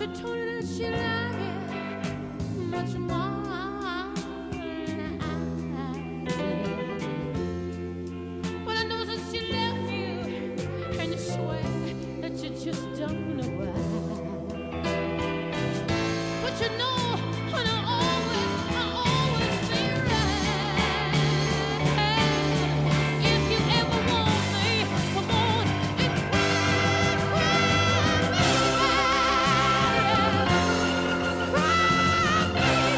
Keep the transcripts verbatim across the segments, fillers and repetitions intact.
told her that she loved you much more than I did. But I know that she left you, and you swear that you just don't know why. But you know, and I always, I always be right. If you ever want me, come on and cry, cry, baby. Cry, baby.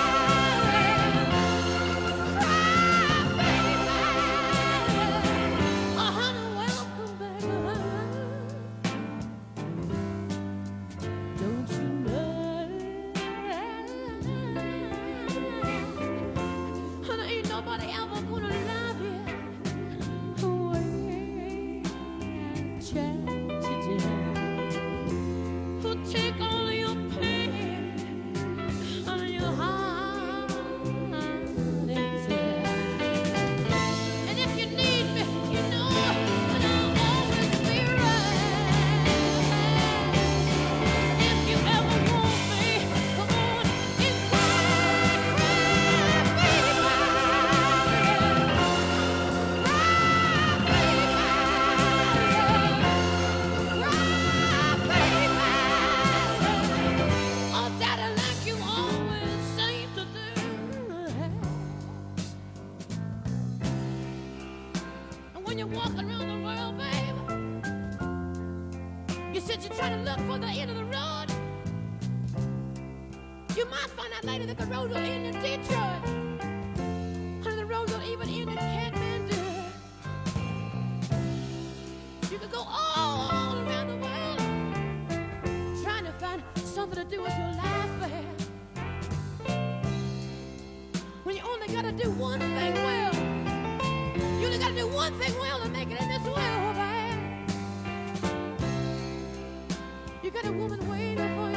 Cry, baby. Oh, honey, welcome, baby. Don't you know? Honey, ain't nobody ever gonna love you the way Jack did. Who'll take all your pain and your heart and tear. And if you need me, you know that I'll always be right. If you ever want me, come on and cry, cry, baby. Cry, baby. Oh, daddy, like you always seem to do. And when you're walking around the world, baby, you said you're trying to look for the end of the road. You might find out later that the road will end in Detroit. And the road will even end in Kathmandu. You could go all, all around the world trying to find something to do with your life, babe. When you only gotta do one thing well. You only gotta do one thing well to make it in this world, babe. You got a woman waiting for